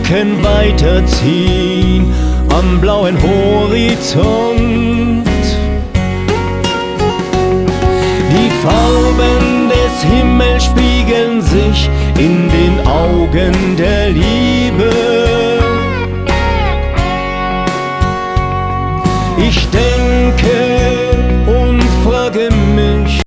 Wolken weiterziehen am blauen Horizont. Die Farben des Himmels spiegeln sich in den Augen der Liebe.